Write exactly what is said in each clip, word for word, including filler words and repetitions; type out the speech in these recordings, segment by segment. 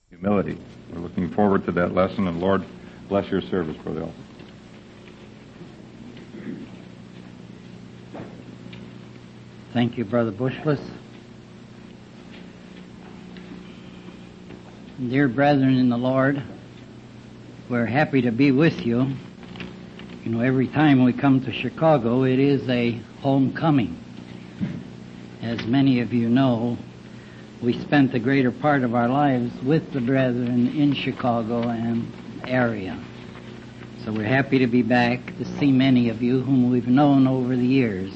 Humility. We're looking forward to that lesson, and Lord, bless your service, Brother Elton. Thank you, Brother Bushless. Dear brethren in the Lord, we're happy to be with you. You know, every time we come to Chicago, it is a homecoming. As many of you know, we spent the greater part of our lives with the brethren in Chicago and area. So we're happy to be back to see many of you whom we've known over the years.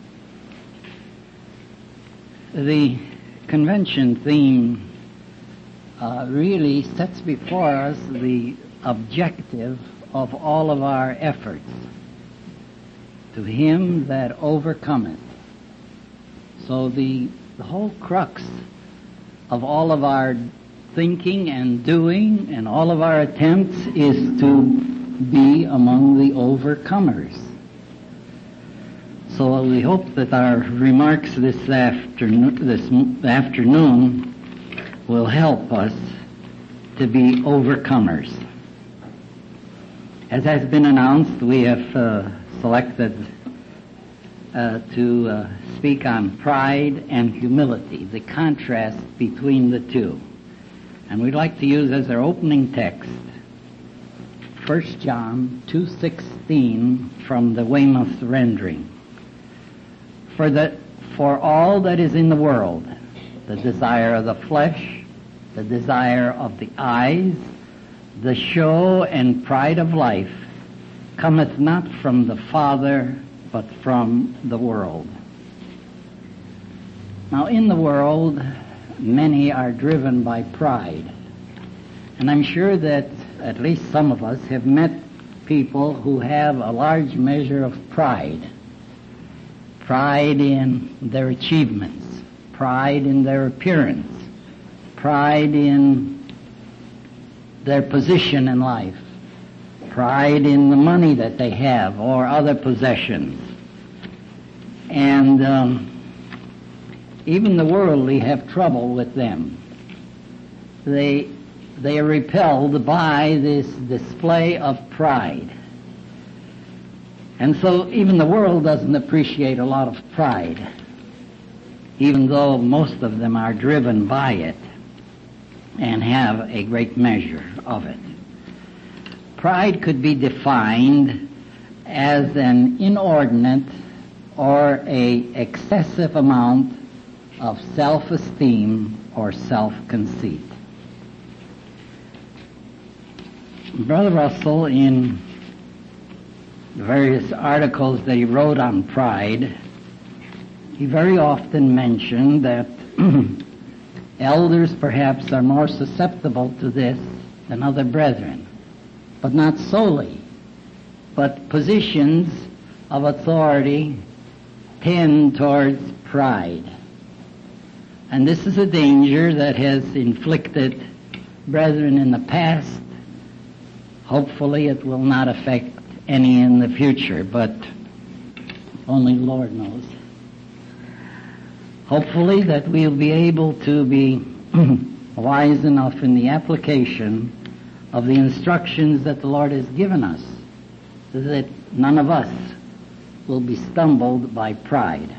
The convention theme uh, really sets before us the objective of all of our efforts. To him that overcometh. So the, the whole crux of all of our thinking and doing and all of our attempts is to be among the overcomers. So we hope that our remarks this afternoon, this afternoon will help us to be overcomers. As has been announced, we have uh, selected uh, to uh, speak on pride and humility, the contrast between the two. And we'd like to use as our opening text First John two sixteen from the Weymouth rendering. For the for all that is in the world, the desire of the flesh, the desire of the eyes, the show and pride of life, cometh not from the Father, but from the world. Now in the world, many are driven by pride. And I'm sure that at least some of us have met people who have a large measure of pride. Pride in their achievements, pride in their appearance, pride in their position in life, pride in the money that they have or other possessions. And um, even the worldly have trouble with them. They, they are repelled by this display of pride. And so even the world doesn't appreciate a lot of pride, even though most of them are driven by it and have a great measure of it. Pride could be defined as an inordinate or a excessive amount of self-esteem or self-conceit. Brother Russell, in the various articles that he wrote on pride, he very often mentioned that elders perhaps are more susceptible to this than other brethren, but not solely. But positions of authority tend towards pride. And this is a danger that has inflicted brethren in the past. Hopefully it will not affect any in the future, but only the Lord knows. Hopefully that we'll be able to be wise enough in the application of the instructions that the Lord has given us, so that none of us will be stumbled by pride.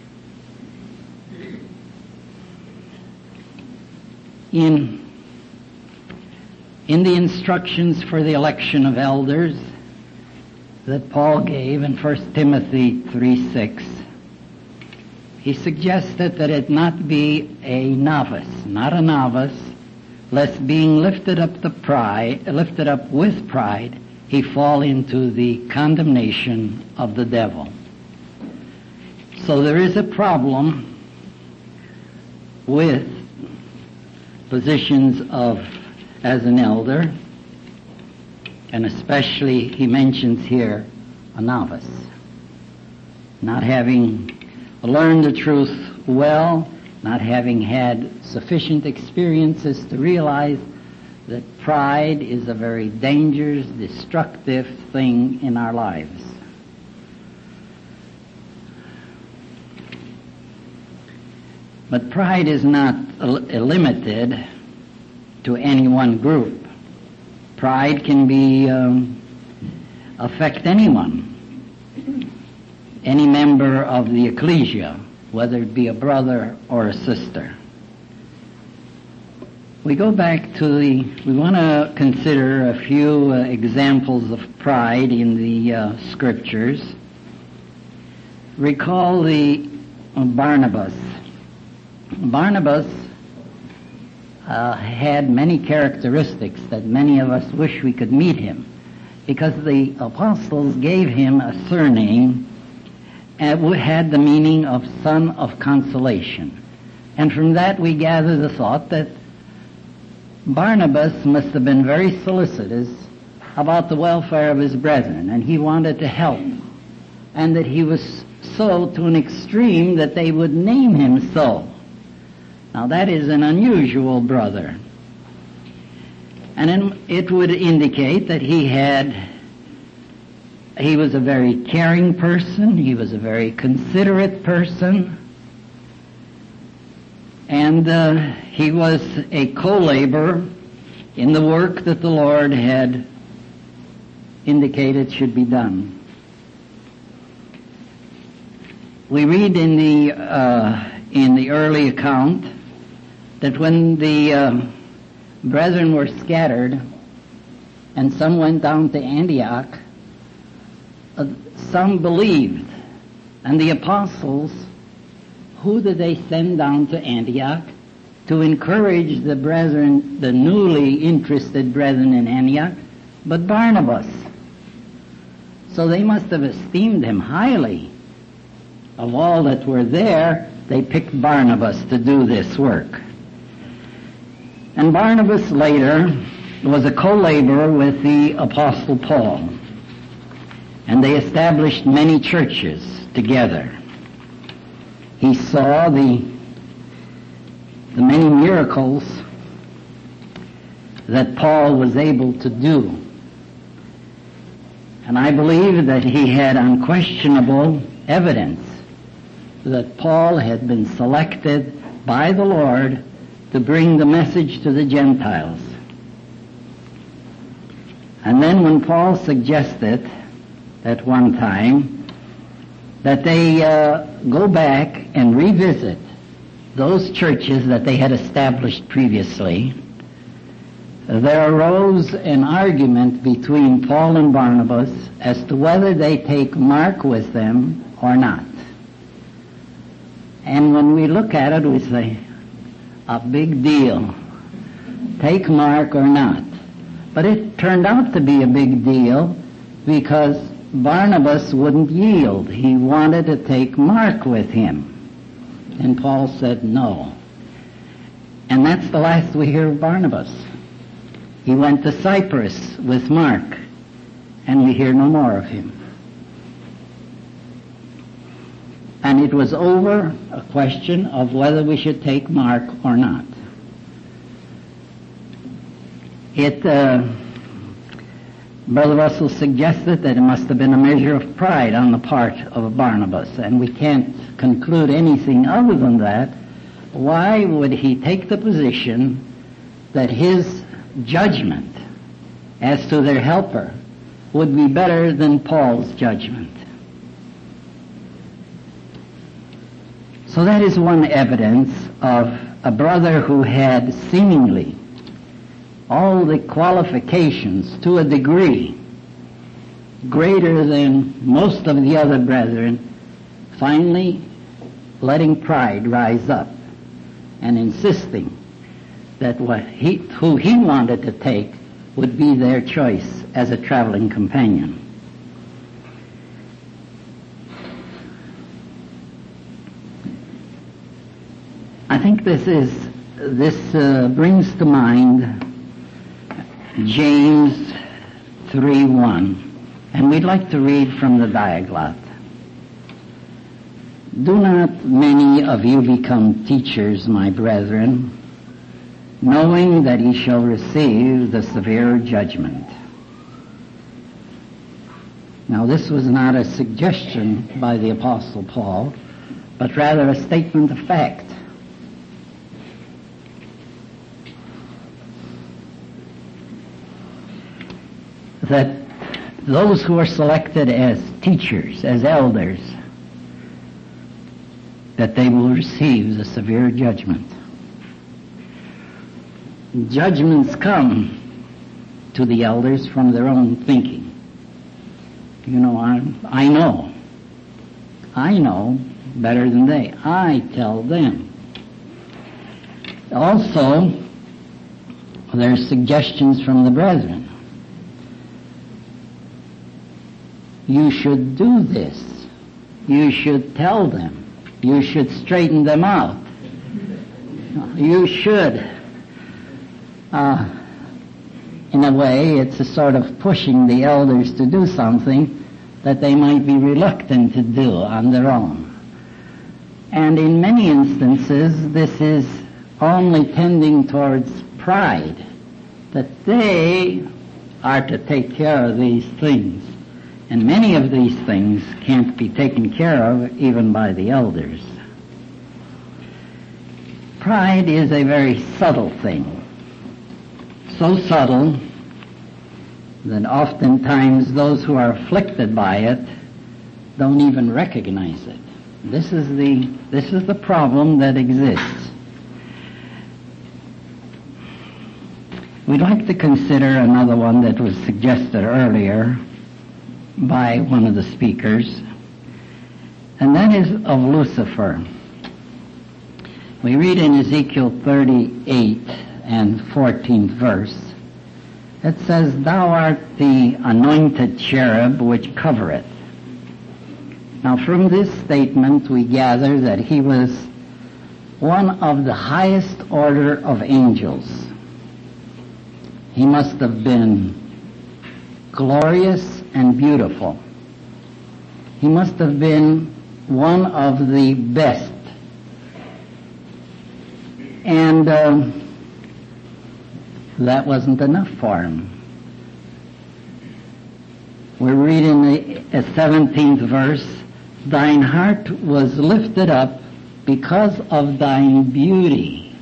In, in the instructions for the election of elders that Paul gave in First Timothy three six, he suggested that it not be a novice, not a novice, lest being lifted up the pride, lifted up with pride, he fall into the condemnation of the devil. So there is a problem with positions of as an elder, and especially he mentions here a novice, not having learned the truth well, not having had sufficient experiences to realize that pride is a very dangerous, destructive thing in our lives. But pride is not limited to any one group. Pride can be um, affect anyone, any member of the ecclesia, whether it be a brother or a sister. We go back to the, we want to consider a few uh, examples of pride in the uh, scriptures. Recall the uh, Barnabas. Barnabas uh, had many characteristics that many of us wish we could meet him, because the apostles gave him a surname that had the meaning of son of consolation. And from that we gather the thought that Barnabas must have been very solicitous about the welfare of his brethren, and he wanted to help, and that he was so to an extreme that they would name him so. Now that is an unusual brother. And it would indicate that he had, he was a very caring person, he was a very considerate person, and uh, he was a co-laborer in the work that the Lord had indicated should be done. We read in the uh, in the early account that when the uh, brethren were scattered and some went down to Antioch, uh, some believed, and the apostles, who did they send down to Antioch to encourage the brethren, the newly interested brethren in Antioch? But Barnabas. So they must have esteemed him highly. Of all that were there, they picked Barnabas to do this work. And Barnabas later was a co-laborer with the Apostle Paul, and they established many churches together. He saw the, the many miracles that Paul was able to do. And I believe that he had unquestionable evidence that Paul had been selected by the Lord to bring the message to the Gentiles. And then when Paul suggested at one time that they uh, go back and revisit those churches that they had established previously, there arose an argument between Paul and Barnabas as to whether they take Mark with them or not. And when we look at it, we say, a big deal. Take Mark or not. But it turned out to be a big deal because Barnabas wouldn't yield. He wanted to take Mark with him. And Paul said no. And that's the last we hear of Barnabas. He went to Cyprus with Mark, and we hear no more of him. And it was over a question of whether we should take Mark or not. It, uh, Brother Russell suggested that it must have been a measure of pride on the part of Barnabas, and we can't conclude anything other than that. Why would he take the position that his judgment as to their helper would be better than Paul's judgment? So that is one evidence of a brother who had seemingly all the qualifications to a degree greater than most of the other brethren, finally letting pride rise up and insisting that what he, who he wanted to take would be their choice as a traveling companion. I think this is this uh, brings to mind James three one, and we'd like to read from the Diaglott. Do not many of you become teachers, my brethren, knowing that ye shall receive the severe judgment. Now this was not a suggestion by the Apostle Paul, but rather a statement of fact. that those who are selected as teachers, as elders, that they will receive the severe judgment. Judgments come to the elders from their own thinking. You know, I, I know. I know better than they. I tell them. Also, there's suggestions from the brethren. You should do this. You should tell them. You should straighten them out. You should. Uh, in a way, it's a sort of pushing the elders to do something that they might be reluctant to do on their own. And in many instances, this is only tending towards pride, that they are to take care of these things. And many of these things can't be taken care of even by the elders. Pride is a very subtle thing. So subtle that oftentimes those who are afflicted by it don't even recognize it. This is the, this is the problem that exists. We'd like to consider another one that was suggested earlier by one of the speakers, and that is of Lucifer. We read in Ezekiel thirty-eight and fourteenth verse, it says, "Thou art the anointed cherub which covereth." Now from this statement we gather that he was one of the highest order of angels. He must have been glorious and beautiful. He must have been one of the best. And uh, that wasn't enough for him. We're reading the seventeenth verse, "Thine heart was lifted up because of thine beauty."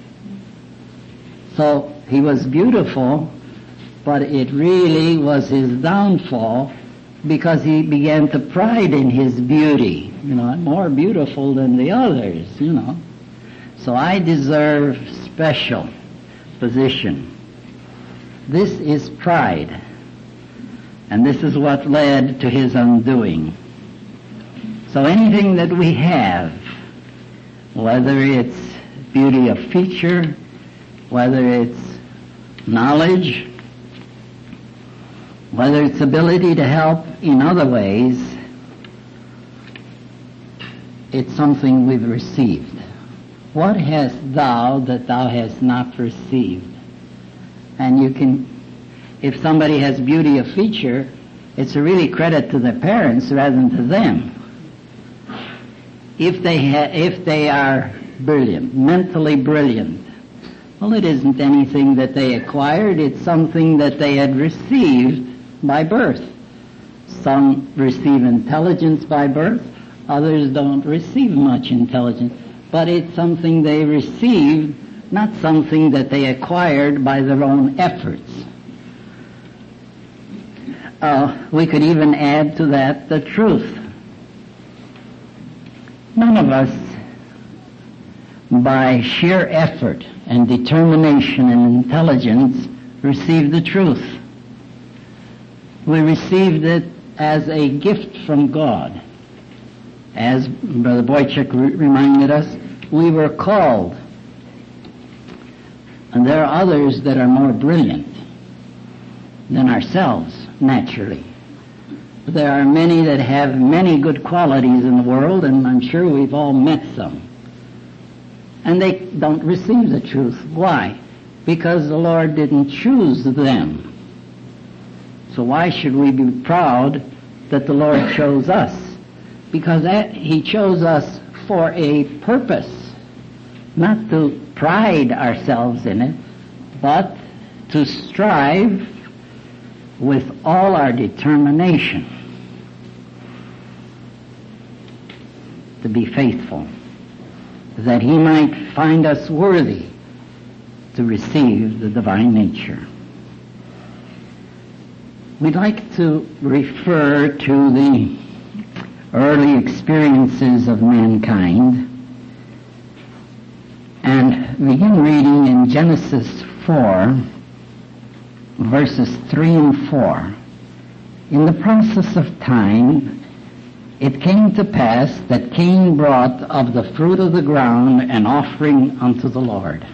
So he was beautiful, but it really was his downfall because he began to pride in his beauty. You know, I'm more beautiful than the others, you know. So I deserve special position. This is pride. And this is what led to his undoing. So anything that we have, whether it's beauty of feature, whether it's knowledge, whether it's ability to help in other ways, it's something we've received. What hast thou that thou hast not received? And you can, if somebody has beauty of feature, it's a really credit to their parents rather than to them. If they ha- if they are brilliant, mentally brilliant, well, it isn't anything that they acquired, it's something that they had received by birth. Some receive intelligence by birth, others don't receive much intelligence, but it's something they received, not something that they acquired by their own efforts. Uh, we could even add to that the truth. None of us, by sheer effort and determination and intelligence, received the truth. We received it as a gift from God. As Brother Boychuk re- reminded us, we were called. And there are others that are more brilliant than ourselves, naturally. There are many that have many good qualities in the world, and I'm sure we've all met some. And they don't receive the truth. Why? Because the Lord didn't choose them. So why should we be proud that the Lord chose us? Because that, He chose us for a purpose, not to pride ourselves in it, but to strive with all our determination to be faithful, that He might find us worthy to receive the divine nature. we'd like to refer to the early experiences of mankind and begin reading in Genesis four, verses three and four. In the process of time, it came to pass that Cain brought of the fruit of the ground an offering unto the Lord.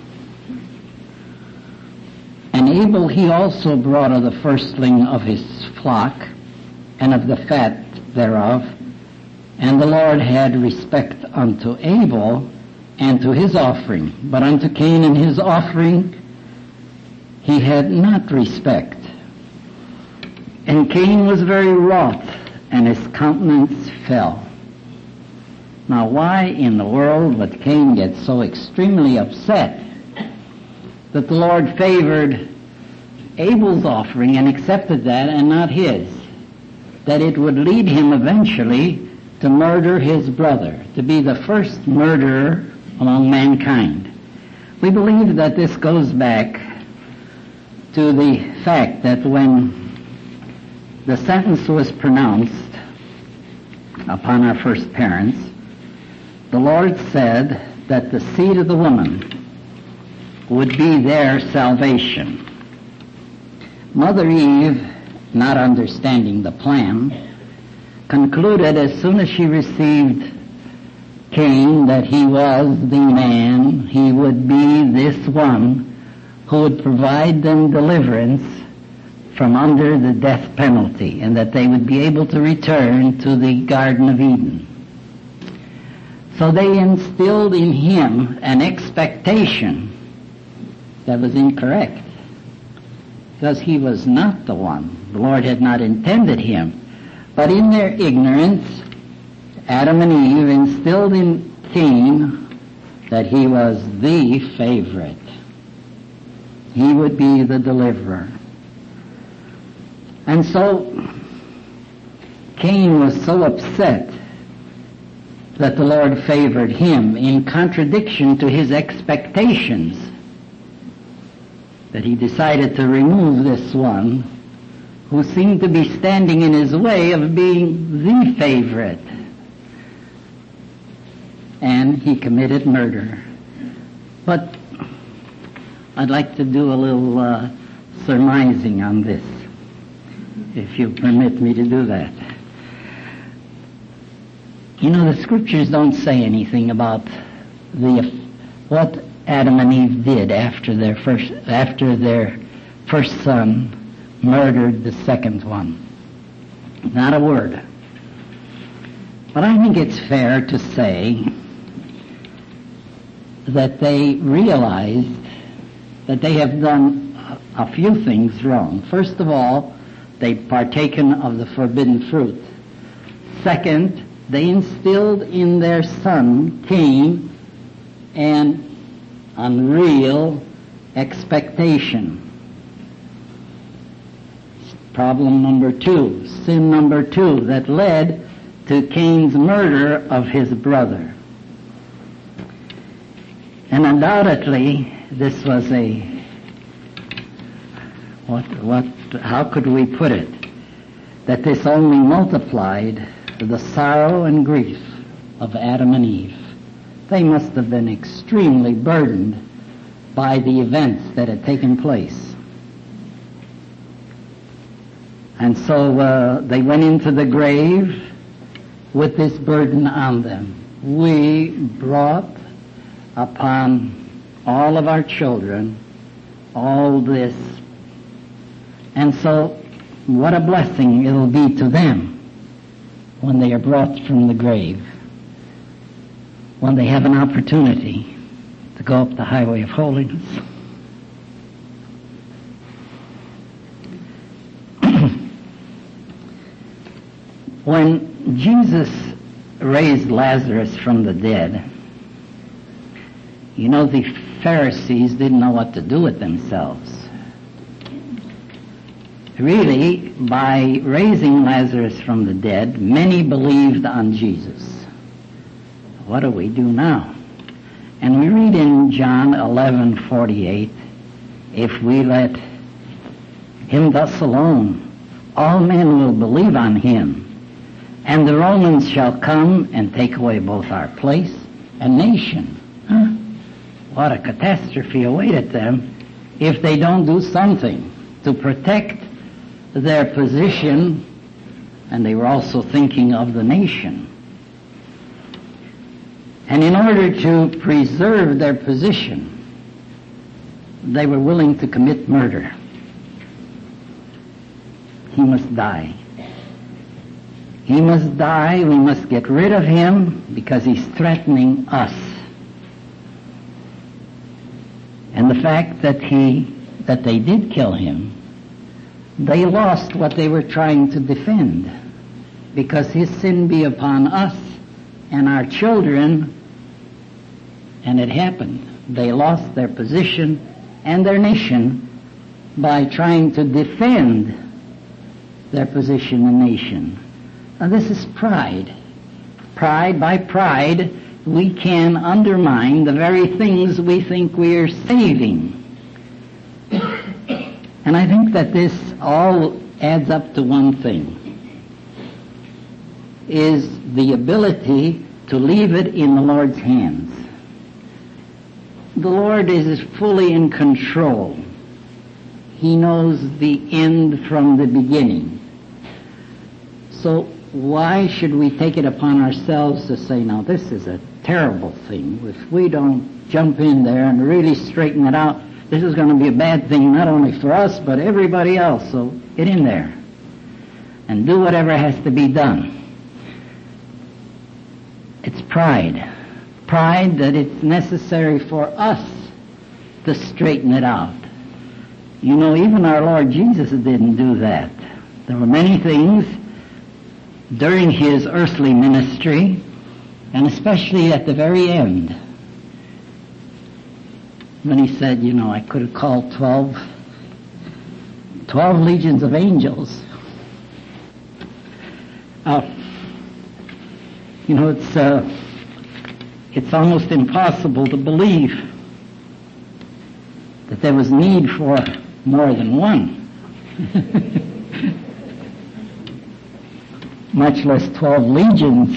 And Abel he also brought of the firstling of his flock, and of the fat thereof. And the Lord had respect unto Abel, and to his offering. But unto Cain and his offering he had not respect. And Cain was very wroth, and his countenance fell. Now why in the world would Cain get so extremely upset that the Lord favored Abel's offering and accepted that and not his? That it would lead him eventually to murder his brother, to be the first murderer among mankind. We believe that this goes back to the fact that when the sentence was pronounced upon our first parents, the Lord said that the seed of the woman would be their salvation. Mother Eve, not understanding the plan, concluded as soon as she received Cain that he was the man, he would be this one who would provide them deliverance from under the death penalty, and that they would be able to return to the Garden of Eden. So they instilled in him an expectation that was incorrect, because he was not the one. The Lord had not intended him. But in their ignorance, Adam and Eve instilled in Cain that he was the favorite. He would be the deliverer. And so Cain was so upset that the Lord favored him in contradiction to his expectations, that he decided to remove this one who seemed to be standing in his way of being the favorite. And he committed murder. But I'd like to do a little uh, surmising on this, if you'll permit me to do that. You know, the scriptures don't say anything about the what Adam and Eve did after their first after their first son murdered the second one. Not a word. But I think it's fair to say that they realized that they have done a few things wrong. First of all, they've partaken of the forbidden fruit. Second, they instilled in their son, Cain, an unreal expectation. Problem number two, sin number two, that led to Cain's murder of his brother. And undoubtedly, this was a, what, what, how could we put it? That this only multiplied the sorrow and grief of Adam and Eve. They must have been extremely burdened by the events that had taken place. And so uh, they went into the grave with this burden on them. We brought upon all of our children all this. And so what a blessing it'll be to them when they are brought from the grave, when they have an opportunity to go up the highway of holiness. When Jesus raised Lazarus from the dead, you know, the Pharisees didn't know what to do with themselves. Really, by raising Lazarus from the dead, many believed on Jesus. What do we do now? And we read in John eleven forty-eight, if we let him thus alone, all men will believe on him, and the Romans shall come and take away both our place and nation. Huh? What a catastrophe awaited them if they don't do something to protect their position, and they were also thinking of the nation. And in order to preserve their position, they were willing to commit murder. He must die. He must die. We must get rid of him because he's threatening us. And the fact that he, that they did kill him, they lost what they were trying to defend, because his sin be upon us and our children. And it happened. They lost their position and their nation by trying to defend their position and nation. Now this is pride. Pride, by pride, we can undermine the very things we think we are saving. And I think that this all adds up to one thing, is the ability to leave it in the Lord's hands. The Lord is fully in control. He knows the end from the beginning. So why should we take it upon ourselves to say, now this is a terrible thing. If we don't jump in there and really straighten it out, this is going to be a bad thing not only for us but everybody else. So get in there and do whatever has to be done. It's pride. Pride that it's necessary for us to straighten it out. You know, even our Lord Jesus didn't do that. There were many things during his earthly ministry, and especially at the very end, when he said, you know, I could have called twelve, twelve legions of angels. Uh, you know, it's uh, it's almost impossible to believe that there was need for more than one. Much less twelve legions.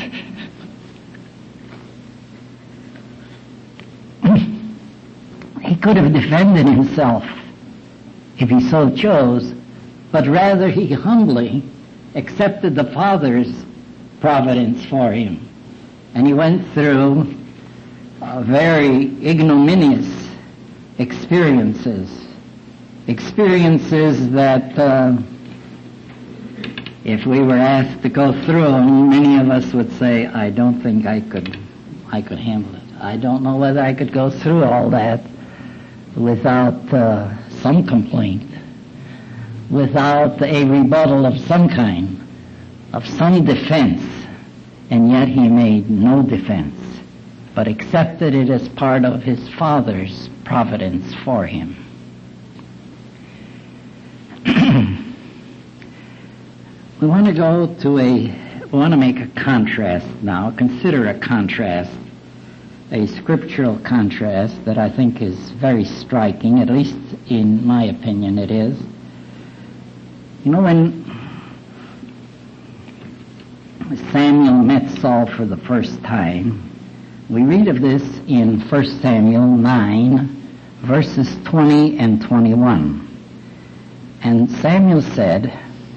He could have defended himself if he so chose, but rather he humbly accepted the Father's providence for him. And he went through uh, very ignominious experiences, experiences that uh, if we were asked to go through them, many of us would say, I don't think I could, I could handle it. I don't know whether I could go through all that without uh, some complaint, without a rebuttal of some kind, of some defense. And yet he made no defense, but accepted it as part of his Father's providence for him. We want to go to a, we want to make a contrast now, consider a contrast, a scriptural contrast that I think is very striking, at least in my opinion it is. You know, when Samuel met Saul for the first time, we read of this in First Samuel nine, verses twenty and twenty-one. And Samuel said,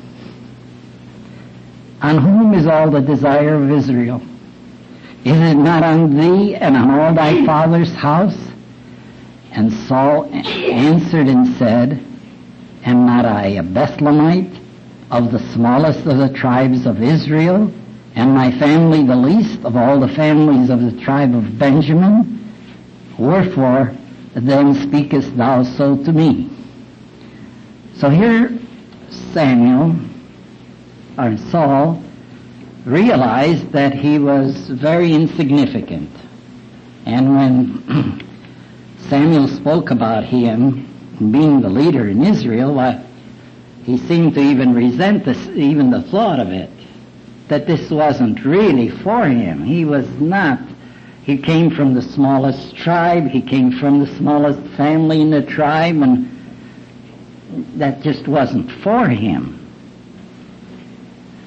on whom is all the desire of Israel? Is it not on thee and on all thy father's house? And Saul answered and said, am not I a Bethlehemite, of the smallest of the tribes of Israel, and my family the least of all the families of the tribe of Benjamin? Wherefore then speakest thou so to me? So here Samuel, or Saul, realized that he was very insignificant. And when Samuel spoke about him being the leader in Israel, why, he seemed to even resent this, even the thought of it, that this wasn't really for him. He was not. He came from the smallest tribe. He came from the smallest family in the tribe, and that just wasn't for him.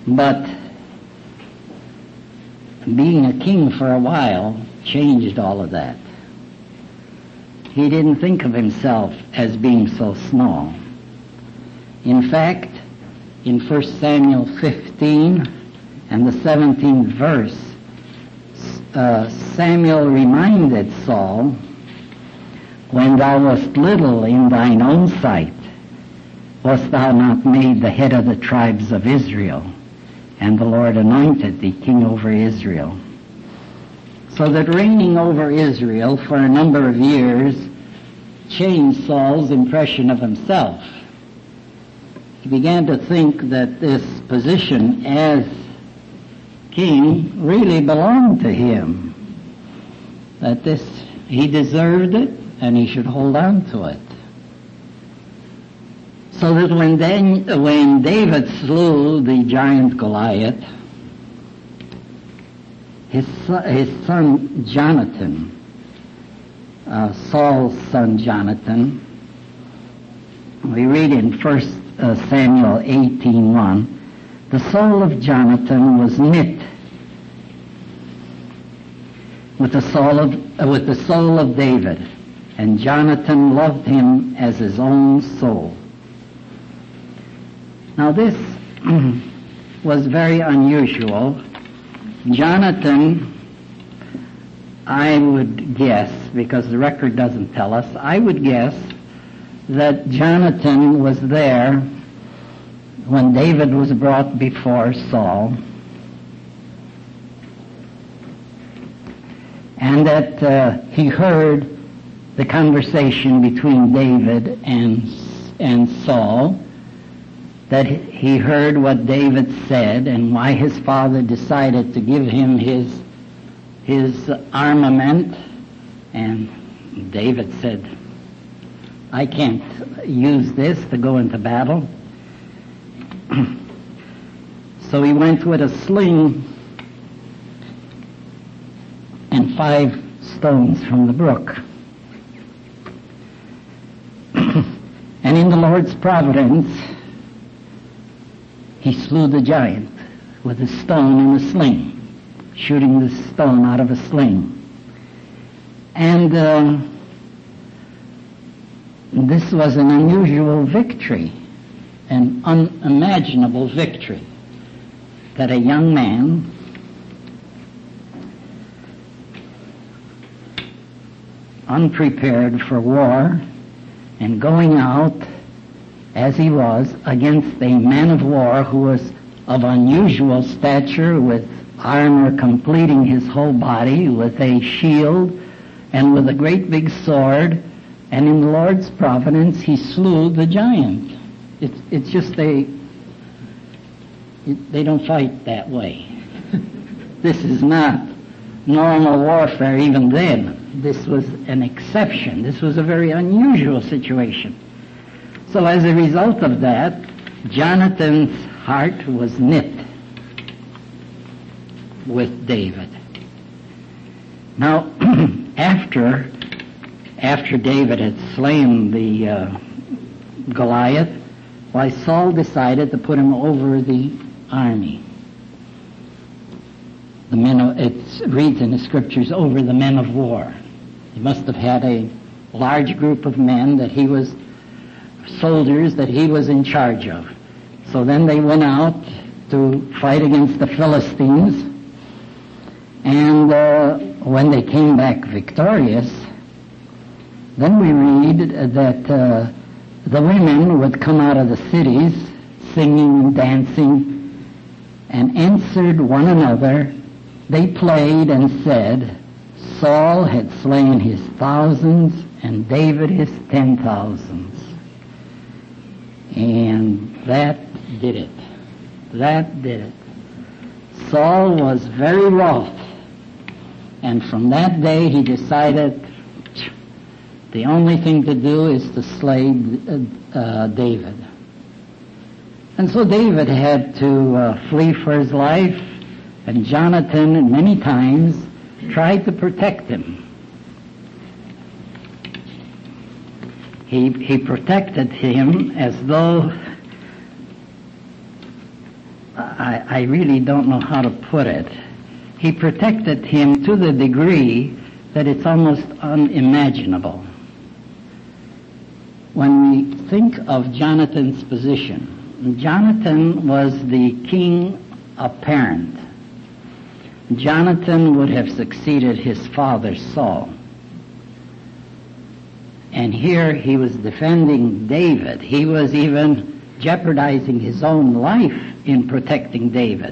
But being a king for a while changed all of that. He didn't think of himself as being so small. In fact, in First Samuel fifteen and the seventeenth verse, uh, Samuel reminded Saul, "When thou wast little in thine own sight, wast thou not made the head of the tribes of Israel? And the Lord anointed thee king over Israel." So that reigning over Israel for a number of years changed Saul's impression of himself. He began to think that this position as king really belonged to him, that this he deserved it and he should hold on to it. So that when, then, when David slew the giant Goliath, his son, his son Jonathan, uh, Saul's son Jonathan, we read in First Samuel eighteen one, the soul of Jonathan was knit with the soul of uh, with the soul of David, and Jonathan loved him as his own soul. Now this was very unusual. Jonathan, I would guess, because the record doesn't tell us, I would guess that Jonathan was there when David was brought before Saul, and that uh, he heard the conversation between David and and Saul, that he heard what David said and why his father decided to give him his his armament. And David said, "I can't use this to go into battle." So he went with a sling and five stones from the brook. And in the Lord's providence, he slew the giant with a stone and a sling, shooting the stone out of a sling. And uh, this was an unusual victory, an unimaginable victory, that a young man unprepared for war and going out as he was against a man of war who was of unusual stature, with armor completing his whole body, with a shield and with a great big sword, and in the Lord's providence he slew the giant. It's, it's just they, it, they don't fight that way. This is not normal warfare even then. This was an exception. This was a very unusual situation. So as a result of that, Jonathan's heart was knit with David. Now, after after David had slain the uh, Goliath, why Saul decided to put him over the army. The men of, it reads in the scriptures, over the men of war. He must have had a large group of men that he was, soldiers that he was in charge of. So then they went out to fight against the Philistines, and uh, when they came back victorious, then we read that uh, the women would come out of the cities singing and dancing, and answered one another. They played and said, Saul had slain his thousands and David his ten thousands. And that did it. That did it. Saul was very wroth. And from that day he decided the only thing to do is to slay uh, David. And so David had to uh, flee for his life, and Jonathan many times tried to protect him. He, he protected him as though I, I really don't know how to put it. He protected him to the degree that it's almost unimaginable. When we think of Jonathan's position, Jonathan was the king apparent. Jonathan would have succeeded his father Saul. And here he was defending David. He was even jeopardizing his own life in protecting David.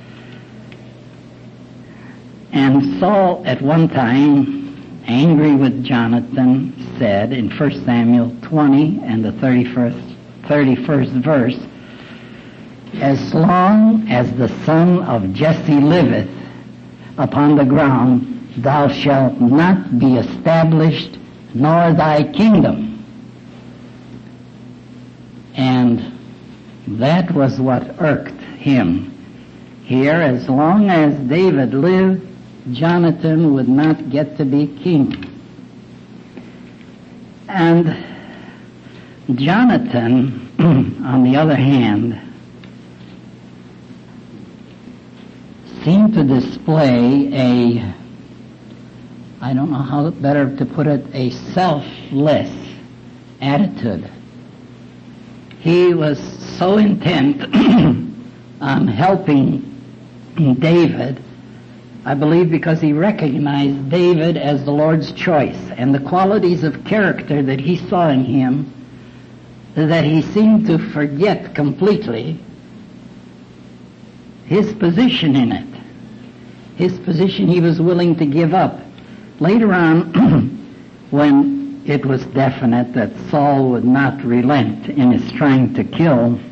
And Saul, at one time, angry with Jonathan, said in First Samuel twenty and the thirty-first, thirty-first verse, "As long as the son of Jesse liveth upon the ground, thou shalt not be established, nor thy kingdom." And that was what irked him. Here, as long as David lived, Jonathan would not get to be king. And Jonathan, on the other hand, seemed to display a, I don't know how better to put it, a selfless attitude. He was so intent on helping David, I believe because he recognized David as the Lord's choice and the qualities of character that he saw in him, that he seemed to forget completely his position in it. His position he was willing to give up. Later on, when it was definite that Saul would not relent in his trying to kill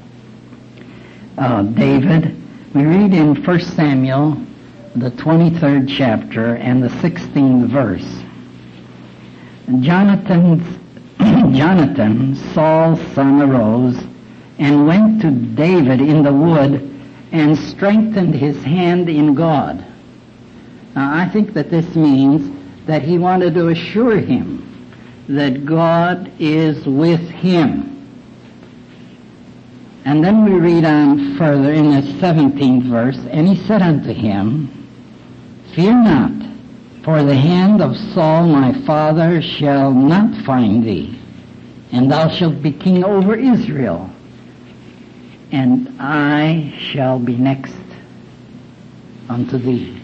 uh, David, we read in First Samuel, the twenty-third chapter and the sixteenth verse. Jonathan's, Jonathan, Saul's son, arose and went to David in the wood and strengthened his hand in God. Now, I think that this means that he wanted to assure him that God is with him. And then we read on further in the seventeenth verse, "And he said unto him, Fear not, for the hand of Saul my father shall not find thee, and thou shalt be king over Israel, and I shall be next unto thee."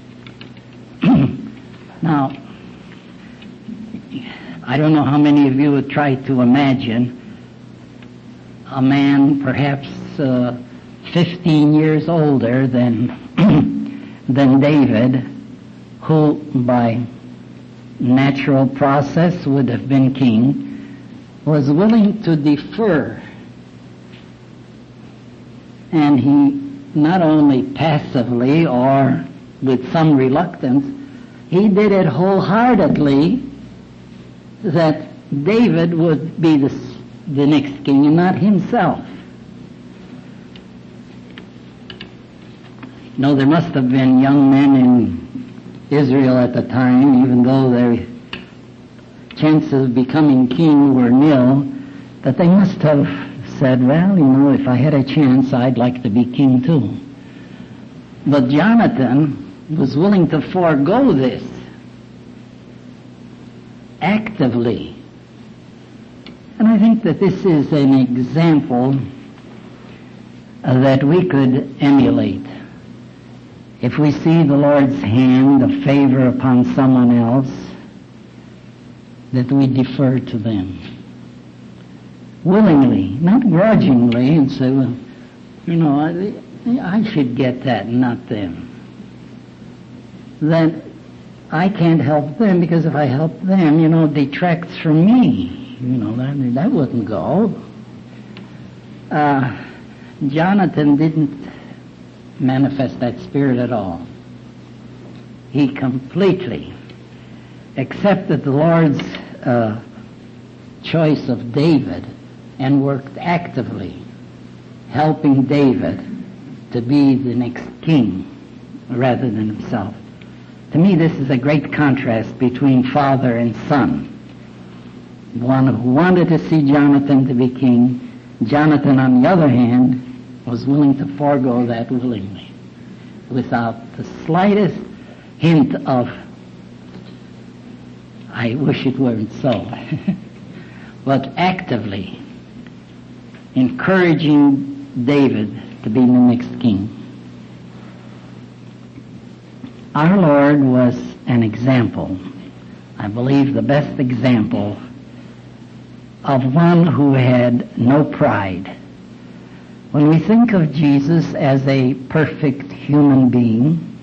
Now, I don't know how many of you would try to imagine a man perhaps uh, fifteen years older than than David, who by natural process would have been king, was willing to defer. And he not only passively or with some reluctance, he did it wholeheartedly that David would be the, the next king and not himself. You know, there must have been young men in Israel at the time, even though their chances of becoming king were nil, that they must have said, well, you know, if I had a chance, I'd like to be king too. But Jonathan was willing to forego this actively. And I think that this is an example uh, that we could emulate. If we see the Lord's hand of favor upon someone else, that we defer to them. Willingly, not grudgingly, and say, well, you know, I, I should get that, not them. That I can't help them because if I help them, you know, it detracts from me. You know, that, that wouldn't go. Uh, Jonathan didn't manifest that spirit at all. He completely accepted the Lord's uh, choice of David and worked actively, helping David to be the next king rather than himself. To me, this is a great contrast between father and son. One who wanted to see Jonathan to be king. Jonathan, on the other hand, was willing to forego that willingly, without the slightest hint of, I wish it weren't so, but actively encouraging David to be the next king. Our Lord was an example, I believe the best example, of one who had no pride. When we think of Jesus as a perfect human being,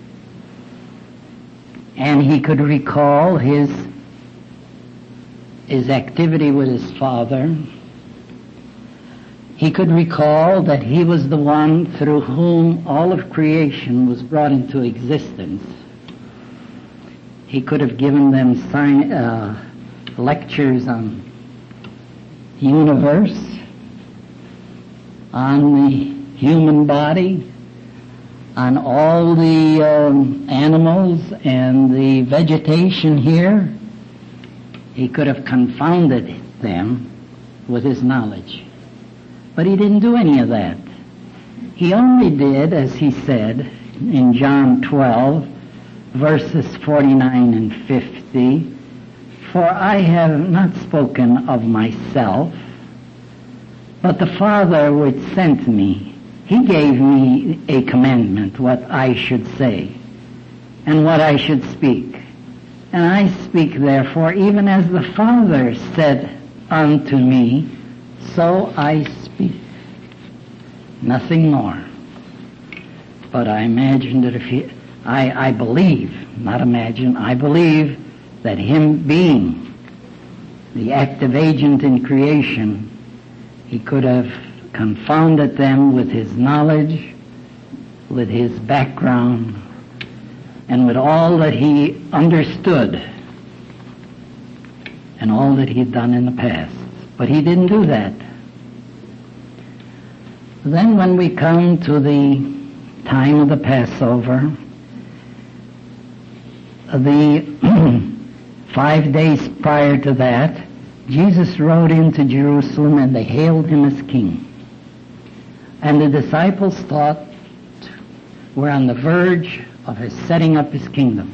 and he could recall his his activity with his Father, he could recall that he was the one through whom all of creation was brought into existence. He could have given them sign, uh, lectures on the universe, on the human body, on all the um, animals and the vegetation here. He could have confounded them with his knowledge. But he didn't do any of that. He only did, as he said in John twelve, verses forty-nine and fifty, "For I have not spoken of myself, but the Father which sent me, he gave me a commandment, what I should say, and what I should speak. And I speak therefore, even as the Father said unto me, so I speak. Nothing more." But I imagine that if he, I, I believe, not imagine, I believe that him being the active agent in creation, he could have confounded them with his knowledge, with his background, and with all that he understood and all that he had done in the past. But he didn't do that. Then when we come to the time of the Passover, the five days prior to that, Jesus rode into Jerusalem and they hailed him as king. And the disciples thought we're on the verge of his setting up his kingdom.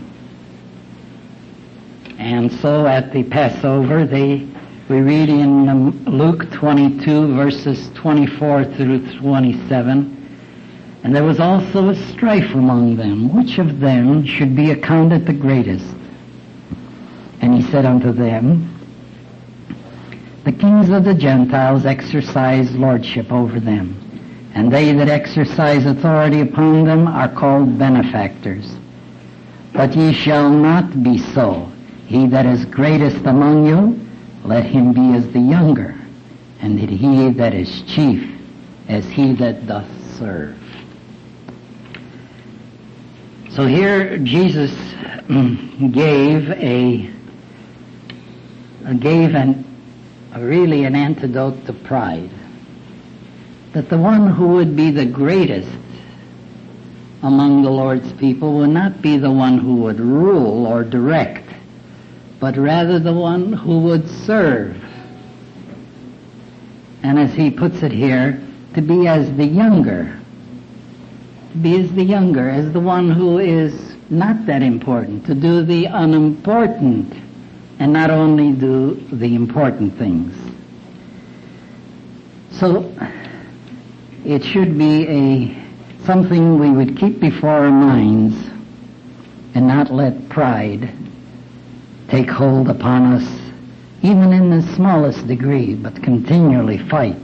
And so at the Passover, they we read in um, Luke twenty-two, verses twenty-four through twenty-seven, "And there was also a strife among them, which of them should be accounted the greatest. And he said unto them, The kings of the Gentiles exercise lordship over them, and they that exercise authority upon them are called benefactors. But ye shall not be so. He that is greatest among you, let him be as the younger, and he that is chief as he that doth serve." So here Jesus gave a gave an a really an antidote to pride. That the one who would be the greatest among the Lord's people would not be the one who would rule or direct, but rather the one who would serve. And as he puts it here, to be as the younger. To be as the younger, as the one who is not that important, to do the unimportant and not only do the important things. So it should be a something we would keep before our minds and not let pride take hold upon us, even in the smallest degree, but continually fight.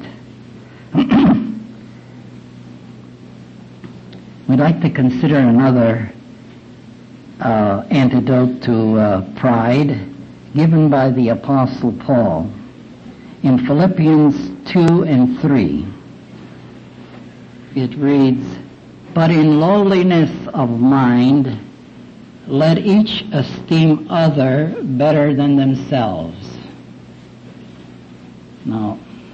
We'd like to consider another uh, antidote to uh, pride given by the Apostle Paul in Philippians two and three. It reads, "But in lowliness of mind, let each esteem other better than themselves." Now,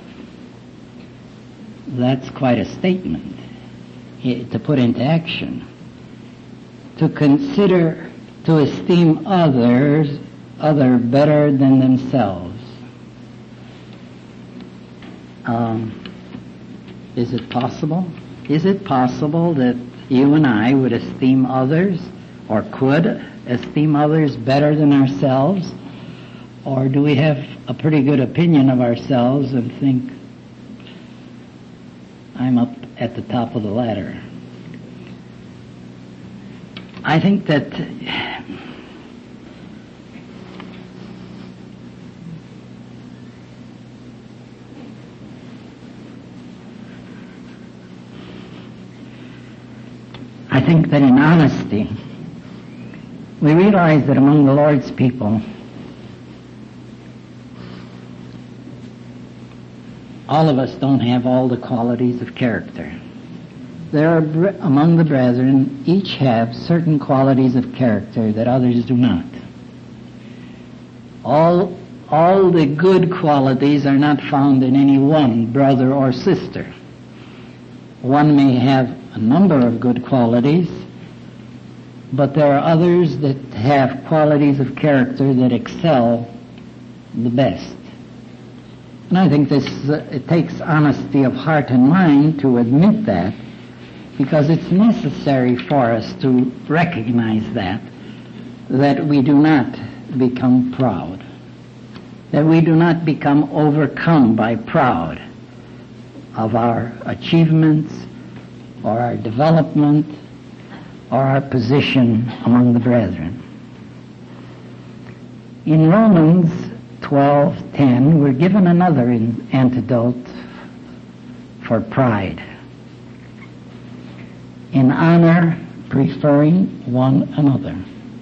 that's quite a statement to put into action. To consider, to esteem others, other better than themselves. Um, Is it possible? Is it possible that you and I would esteem others, or could esteem others better than ourselves? Or do we have a pretty good opinion of ourselves and think, I'm up at the top of the ladder? I think that I think that in honesty, we realize that among the Lord's people, all of us don't have all the qualities of character. There are, among the brethren, each have certain qualities of character that others do not. All, all the good qualities are not found in any one brother or sister. One may have a number of good qualities, but there are others that have qualities of character that excel the best. And I think this uh, it takes honesty of heart and mind to admit that, because it's necessary for us to recognize that, that we do not become proud, that we do not become overcome by pride of our achievements or our development or our position among the brethren. In Romans twelve ten, we're given another antidote for pride. In honor, preferring one another.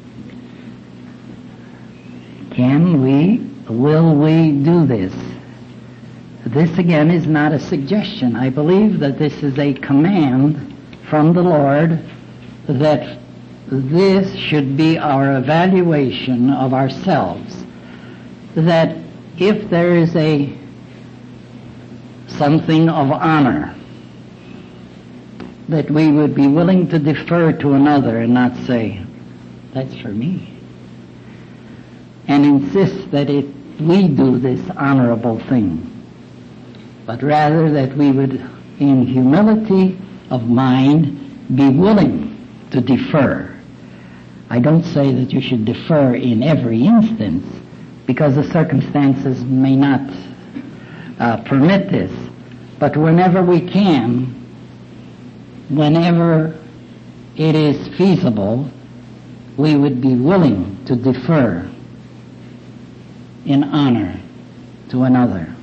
Can we, will we do this? This again is not a suggestion. I believe that this is a command from the Lord, that this should be our evaluation of ourselves. That if there is a something of honor, that we would be willing to defer to another and not say, that's for me, and insist that it, we do this honorable thing, but rather that we would, in humility of mind, be willing to defer. I don't say that you should defer in every instance, because the circumstances may not uh, permit this, but whenever we can, whenever it is feasible, we would be willing to defer in honor to another.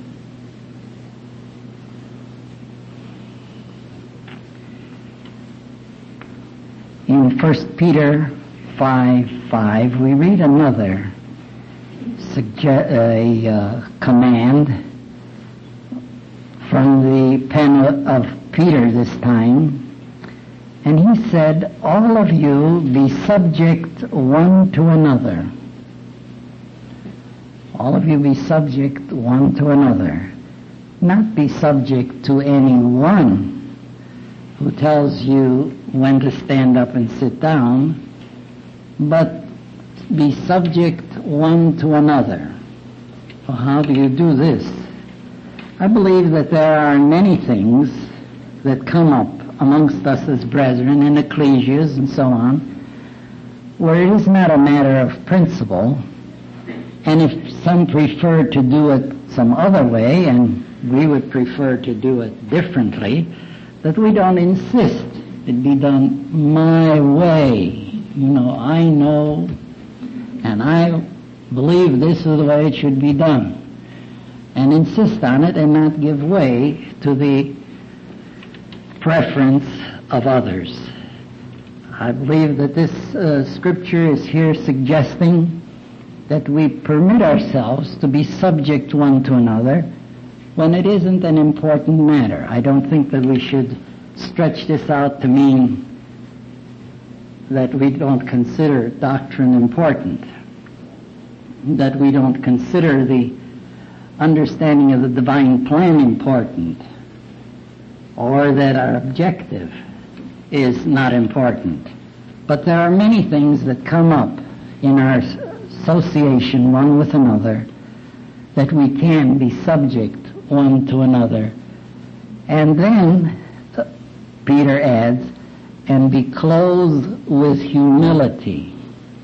In First Peter five five, we read another suge- a, uh, command from the pen of Peter this time. And he said, all of you be subject one to another. All of you be subject one to another. Not be subject to anyone who tells you when to stand up and sit down, but be subject one to another. Well, how do you do this? I believe that there are many things that come up amongst us as brethren in ecclesias and so on, where it is not a matter of principle, and if some prefer to do it some other way, and we would prefer to do it differently, that we don't insist it be done my way. You know, I know, and I believe this is the way it should be done, and insist on it and not give way to the preference of others. I believe that this uh, scripture is here suggesting that we permit ourselves to be subject one to another when it isn't an important matter. I don't think that we should stretch this out to mean that we don't consider doctrine important, that we don't consider the understanding of the divine plan important, or that our objective is not important. But there are many things that come up in our association one with another that we can be subject one to another And then uh, Peter adds, and be clothed with humility.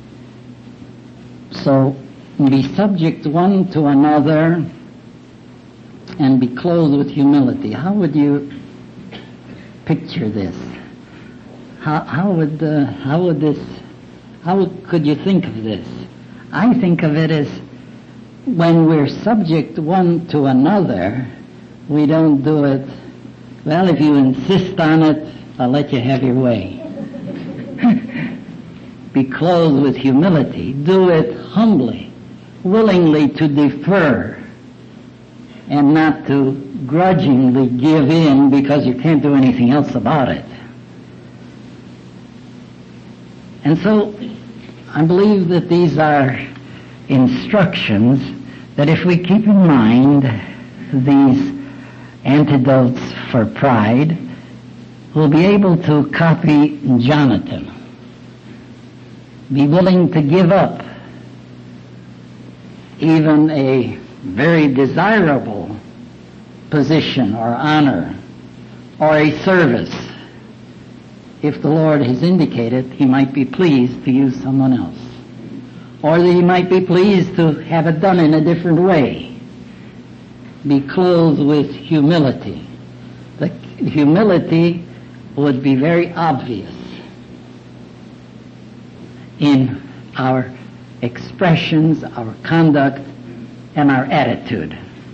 So be subject one to another and be clothed with humility. How would you picture this? How, how would uh, how would this? How would, could you think of this? I think of it as when we're subject one to another, we don't do it. Well, if you insist on it, I'll let you have your way. Be clothed with humility. Do it humbly, willingly to defer, and not to grudgingly give in because you can't do anything else about it. And so, I believe that these are instructions that if we keep in mind these antidotes for pride, we'll be able to copy Jonathan. Be willing to give up even a very desirable position or honor or a service. If the Lord has indicated He might be pleased to use someone else, or that He might be pleased to have it done in a different way. Be clothed with humility. The humility would be very obvious in our expressions, our conduct, and our attitude.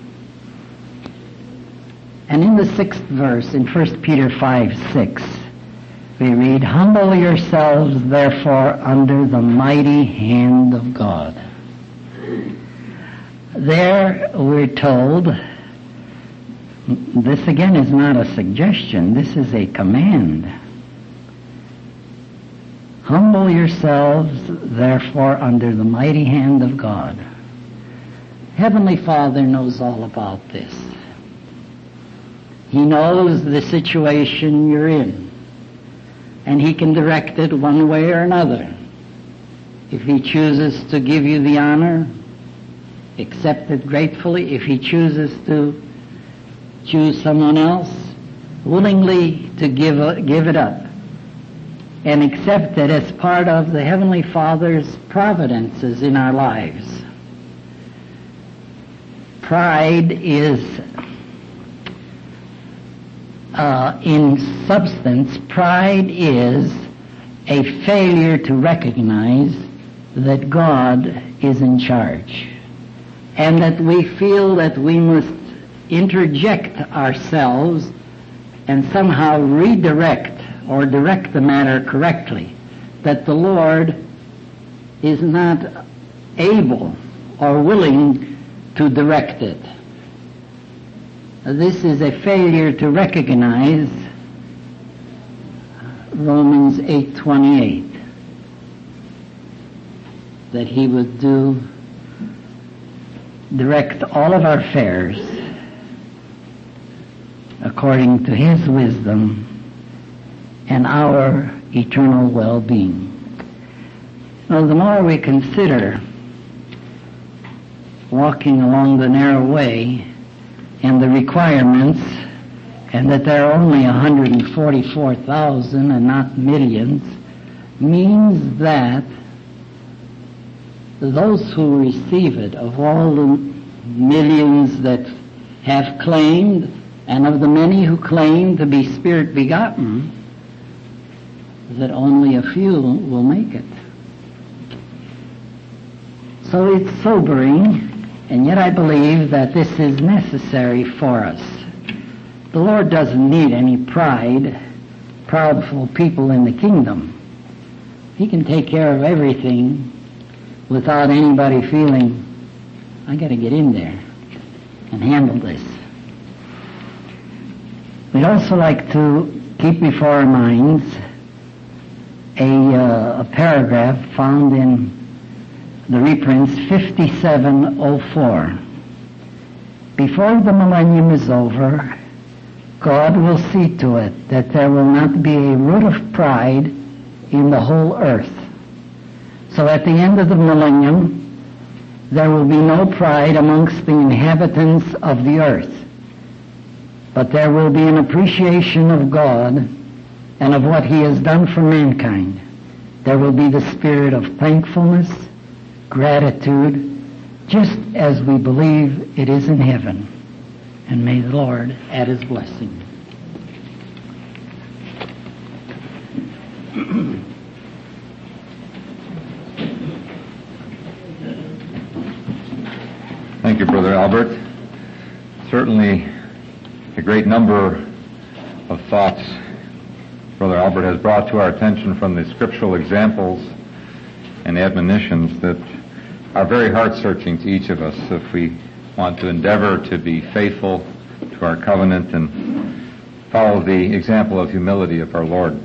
And in the sixth verse, in First Peter five six, we read, humble yourselves therefore under the mighty hand of God. There we're told, this again is not a suggestion, this is a command. Humble yourselves therefore under the mighty hand of God. Heavenly Father knows all about this. He knows the situation you're in, and He can direct it one way or another. If He chooses to give you the honor, accept it gratefully. If He chooses to choose someone else, willingly to give, uh, give it up and accept it as part of the Heavenly Father's providences in our lives. Pride is, uh, in substance, pride is a failure to recognize that God is in charge, and that we feel that we must interject ourselves and somehow redirect or direct the matter correctly, that the Lord is not able or willing to direct it. This is a failure to recognize Romans eight twenty-eight, that He would do direct all of our affairs according to His wisdom and our eternal well-being. Well, the more we consider walking along the narrow way and the requirements, and that there are only one hundred forty-four thousand and not millions, means that those who receive it, of all the millions that have claimed, and of the many who claim to be Spirit begotten, that only a few will make it. So it's sobering, and yet I believe that this is necessary for us. The Lord doesn't need any pride, proudful people in the kingdom. He can take care of everything without anybody feeling, I got to get in there and handle this. We'd also like to keep before our minds a, uh, a paragraph found in the reprints fifty-seven oh four. Before the millennium is over, God will see to it that there will not be a root of pride in the whole earth. So at the end of the millennium, there will be no pride amongst the inhabitants of the earth. but there will be an appreciation of God and of what He has done for mankind. There will be the spirit of thankfulness, gratitude, just as we believe it is in heaven. And may the Lord add His blessing. Thank you, Brother Albert. Certainly a great number of thoughts Brother Albert has brought to our attention from the scriptural examples and admonitions that are very heart-searching to each of us if we want to endeavor to be faithful to our covenant and follow the example of humility of our Lord.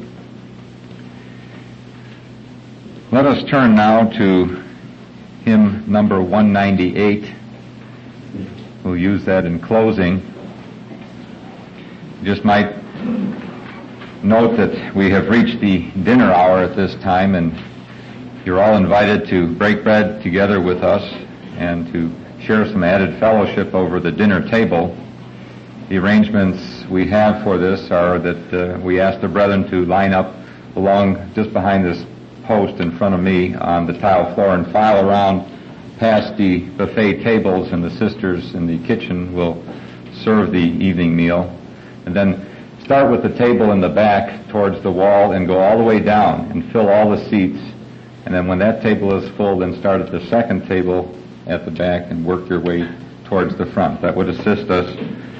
Let us turn now to hymn number one ninety-eight. We'll use that in closing. Just might note that we have reached the dinner hour at this time, and you're all invited to break bread together with us and to share some added fellowship over the dinner table. The arrangements we have for this are that uh, we ask the brethren to line up along just behind this post in front of me on the tile floor and file around past the buffet tables, and the sisters in the kitchen will serve the evening meal. And then start with the table in the back towards the wall and go all the way down and fill all the seats. And then when that table is full, then start at the second table at the back and work your way towards the front. That would assist us.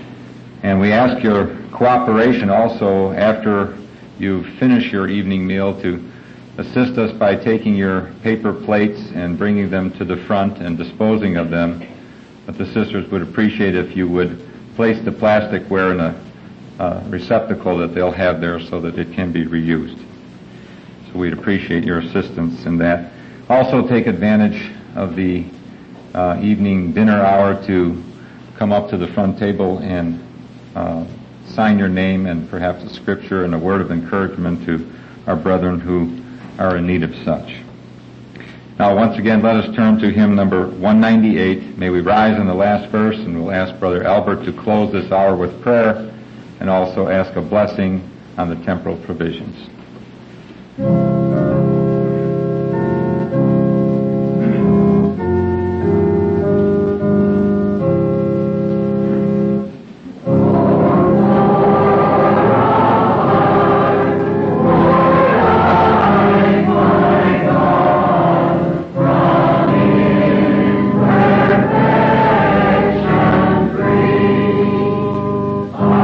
And we ask your cooperation also after you finish your evening meal to assist us by taking your paper plates and bringing them to the front and disposing of them. But the sisters would appreciate if you would place the plasticware in a uh, receptacle that they'll have there so that it can be reused. So we'd appreciate your assistance in that. Also take advantage of the uh, evening dinner hour to come up to the front table and uh, sign your name and perhaps a scripture and a word of encouragement to our brethren who are in need of such. Now, once again, let us turn to hymn number one ninety-eight. May we rise in the last verse, and we'll ask Brother Albert to close this hour with prayer and also ask a blessing on the temporal provisions.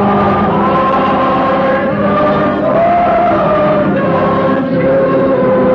Thank you.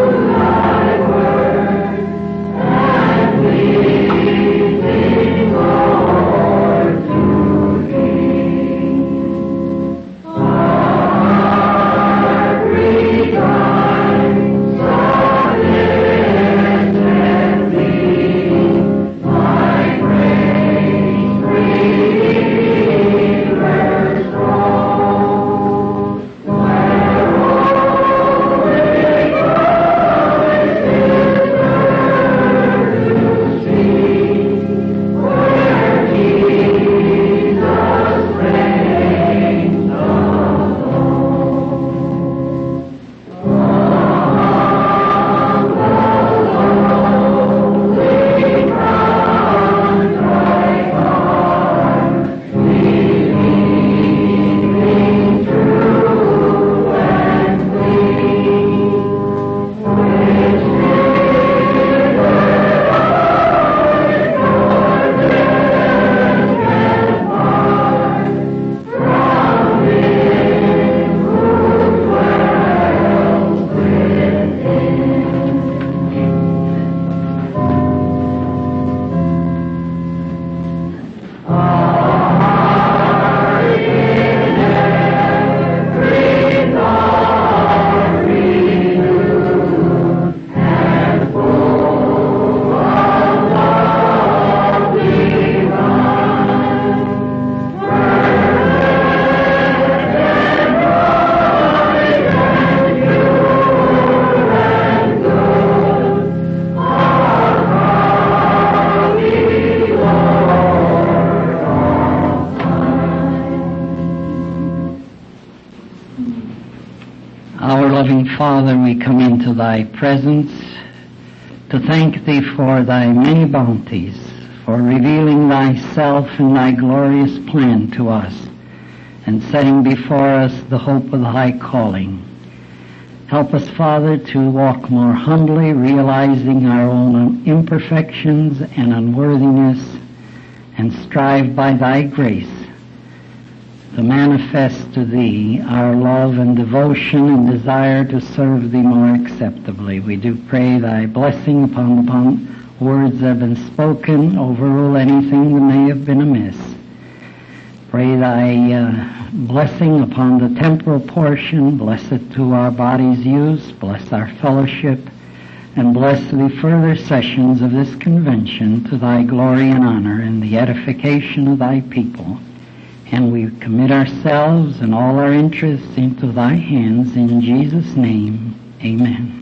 Our loving Father, we come into thy presence to thank thee for thy many bounties, for revealing thyself and thy glorious plan to us, and setting before us the hope of thy calling. Help us, Father, to walk more humbly, realizing our own imperfections and unworthiness, and strive by thy grace to manifest to thee our love and devotion and desire to serve thee more acceptably. We do pray thy blessing upon the words that have been spoken, overrule anything that may have been amiss. Pray thy uh, blessing upon the temporal portion, bless it to our body's use, bless our fellowship, and bless the further sessions of this convention to thy glory and honor and the edification of thy people. And we commit ourselves and all our interests into thy hands in Jesus' name. Amen.